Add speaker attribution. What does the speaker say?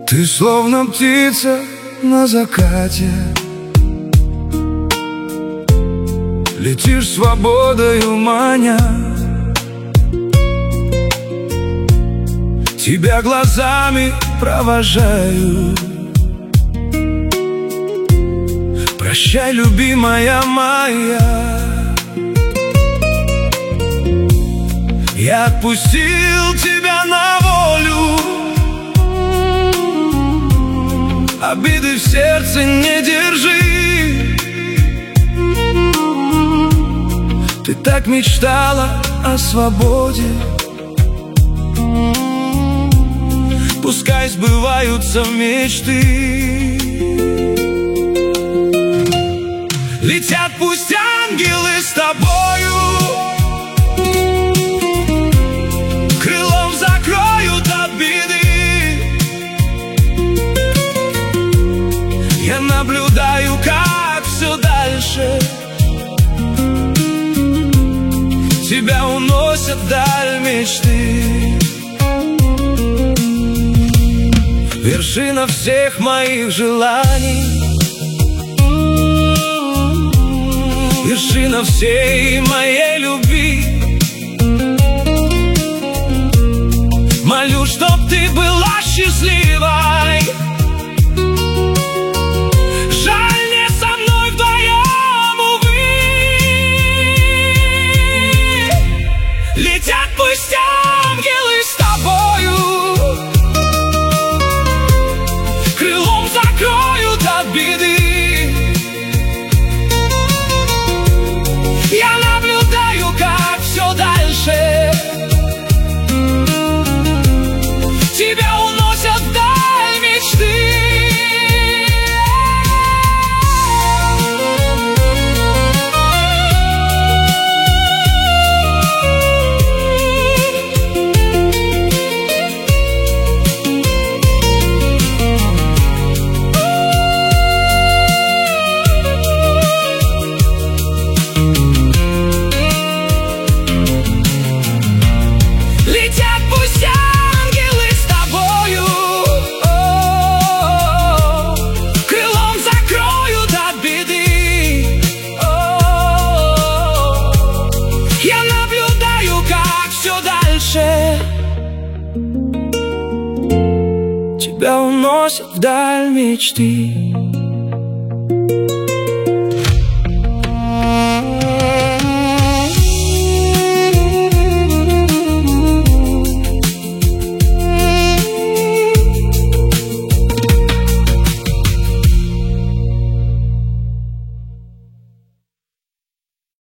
Speaker 1: Ты словно птица на закате, летишь свободою маня. Тебя глазами провожаю. Прощай, любимая моя. Я отпустил тебя на волю, обиды в сердце не держи. Ты так мечтала о свободе, пускай сбываются мечты. Летят пусть ангелы с тобою, крылом закроют от беды. Я наблюдаю, как все дальше тебя уносят вдаль мечты. Вершина всех моих желаний, вершина всей моей любви. Молю, чтоб ты была счастливой. Жаль, не со мной вдвоем, увы. Летят пусть ангелы с тобою, крылом закроют от беды. Я наблюдаю, как все дальше тебя уносят вдаль мечты. Летят пусть ангелы с тобою, крылом закроют от беды. Я наблюдаю, как все дальше тебя уносят вдаль мечты.